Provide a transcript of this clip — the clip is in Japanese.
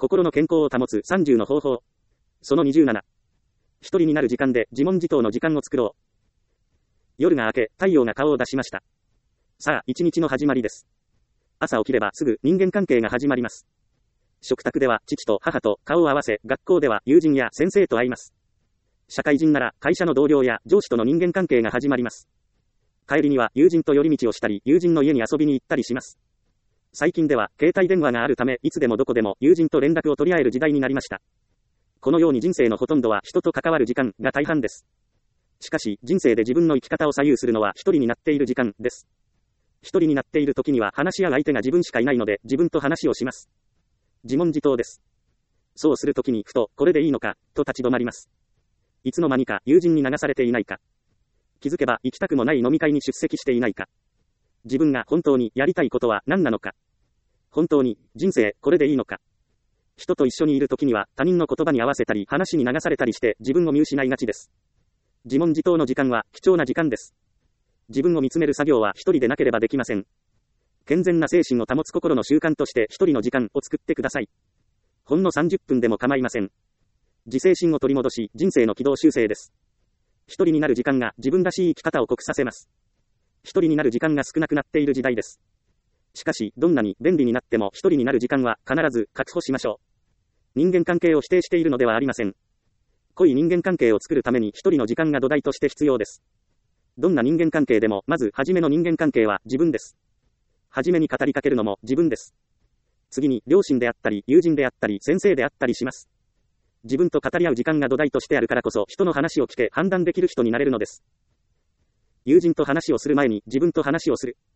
心の健康を保つ30の方法。その27。一人になる時間で自問自答の時間を作ろう。夜が明け、太陽が顔を出しました。さあ、一日の始まりです。朝起きればすぐ人間関係が始まります。食卓では父と母と顔を合わせ、学校では友人や先生と会います。社会人なら会社の同僚や上司との人間関係が始まります。帰りには友人と寄り道をしたり、友人の家に遊びに行ったりします。最近では携帯電話があるため、いつでもどこでも友人と連絡を取り合える時代になりました。このように人生のほとんどは人と関わる時間が大半です。しかし、人生で自分の生き方を左右するのは一人になっている時間です。一人になっている時には話し合う相手が自分しかいないので、自分と話をします。自問自答です。そうするときにふと、これでいいのか、と立ち止まります。いつの間にか友人に流されていないか。気づけば行きたくもない飲み会に出席していないか。自分が本当にやりたいことは何なのか。本当に人生これでいいのか。人と一緒にいるときには他人の言葉に合わせたり話に流されたりして自分を見失いがちです。自問自答の時間は貴重な時間です。自分を見つめる作業は一人でなければできません。健全な精神を保つ心の習慣として一人の時間を作ってください。ほんの30分でも構いません。自制心を取り戻し、人生の軌道修正です。一人になる時間が自分らしい生き方を濃くさせます。一人になる時間が少なくなっている時代です。しかし、どんなに便利になっても一人になる時間は必ず確保しましょう。人間関係を否定しているのではありません。濃い人間関係を作るために一人の時間が土台として必要です。どんな人間関係でも、まず初めの人間関係は自分です。初めに語りかけるのも自分です。次に両親であったり、友人であったり、先生であったりします。自分と語り合う時間が土台としてあるからこそ、人の話を聞け判断できる人になれるのです。友人と話をする前に自分と話をする。